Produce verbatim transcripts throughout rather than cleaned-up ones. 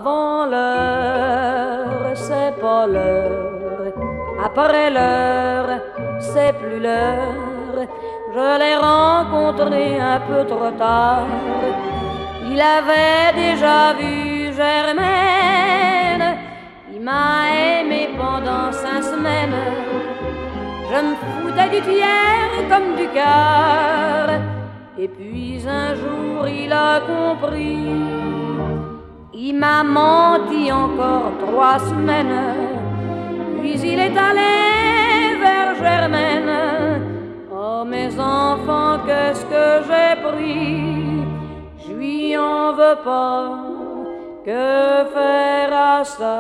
Avant l'heure, c'est pas l'heure. Après l'heure, c'est plus l'heure. Je l'ai rencontré un peu trop tard. Il avait déjà vu Germaine. Il m'a aimé pendant cinq semaines. Je me foutais du tiers comme du quart. Et puis un jour il a compris. Il m'a menti encore trois semaines. Puis il est allé vers Germaine. Oh mes enfants, qu'est-ce que j'ai pris? Je lui en veux pas. Que faire à ça?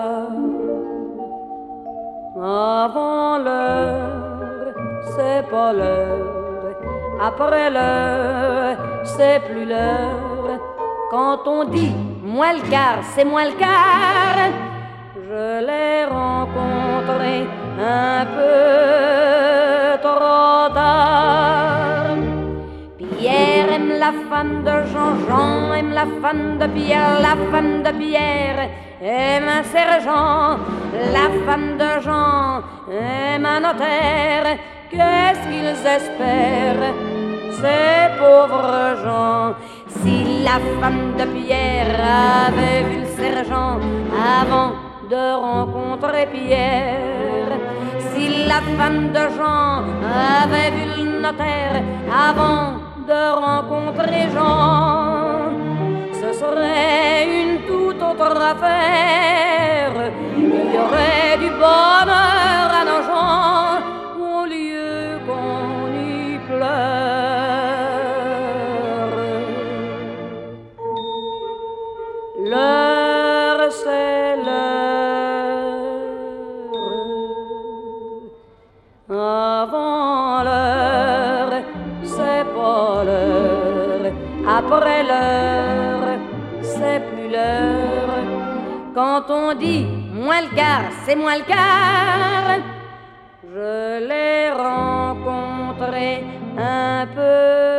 Avant l'heure, c'est pas l'heure. Après l'heure, c'est plus l'heure. Quand on dit moins le quart, c'est moins le quart. Je l'ai rencontré un peu trop tard. Pierre aime la femme de Jean, Jean aime la femme de Pierre, la femme de Pierre aime un sergent, la femme de Jean aime un notaire. Qu'est-ce qu'ils espèrent, ces pauvres gens? Si la femme de Pierre avait vu le sergent avant de rencontrer Pierre, si la femme de Jean avait vu le notaire avant de rencontrer Jean, ce serait une toute autre affaire. Il y aurait du bonheur à nos gens au lieu qu'on y pleure. L'heure, c'est l'heure. Avant l'heure, c'est pas l'heure. Après l'heure, c'est plus l'heure. Quand on dit moins le quart, c'est moins le quart. Je l'ai rencontré un peu